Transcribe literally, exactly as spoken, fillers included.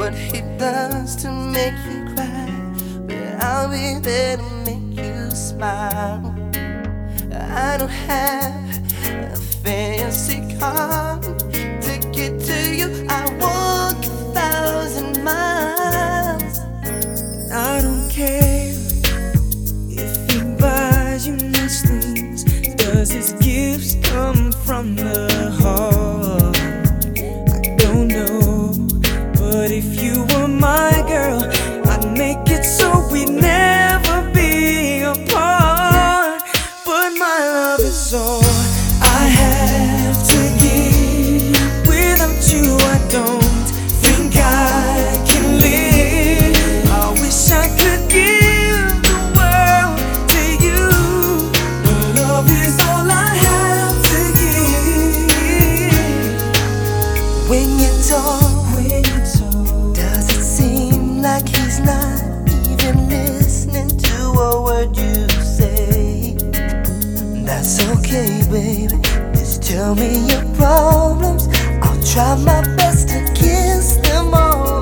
what he does to make you cry, but I'll be there to make you smile. I don't have a fancy car to get to you. I walk a thousand miles. I don't care if he buys you nice things. Does his gifts come from the heart? I don't know, but if you were my girl, I'd make it so we'd never be apart. But my love is all I have to give. Without you I don't think I can live. I wish I could give the world to you, but love is all I have to give. When you talk, When you talk, does it seem like he's not even listening to a word you say? That's okay, baby. Just tell me your problems. I'll try my best to kiss them all